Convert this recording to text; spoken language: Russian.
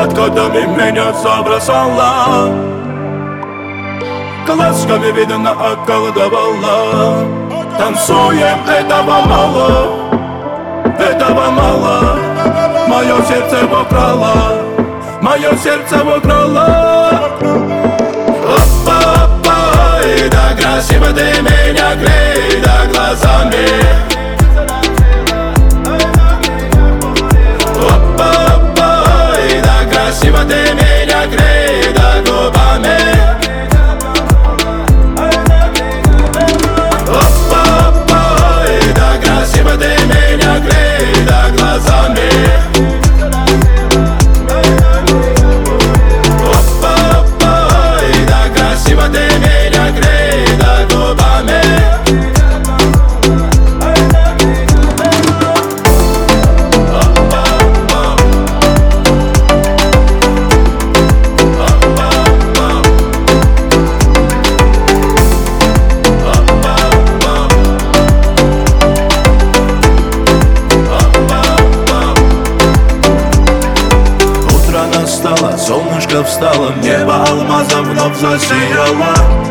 Подкатами меня забросала, глазками видно околдовала. Танцуем, этого мало, мое сердце украла, мое сердце украла. Опа-опа, и да красиво ты меня грей, да глазами. Опа-опа, и да красиво ты меня грей, да губами. Опа-опа, и да красиво ты меня грей, да глазами. Солнышко встало, небо алмазом вновь засияло.